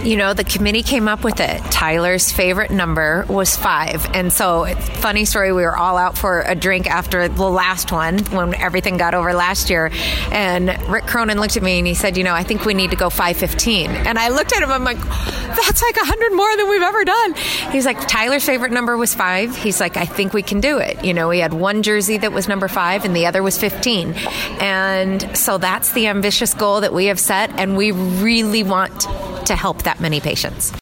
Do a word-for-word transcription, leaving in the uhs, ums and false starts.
You know, the committee came up with it. Tyler's favorite number was five. And so, funny story, we were all out for a drink after the last one when everything got over last year. And Rick Cronin looked at me and he said, you know, I think we need to go five fifteen. And I looked at him, I'm like, that's like one hundred more than we've ever done. He's like, Tyler's favorite number was five. He's like, I think we can do it. You know, we had one jersey that was number five and the other was fifteen. And so that's the ambitious goal that we have set. And we really want to help that many patients.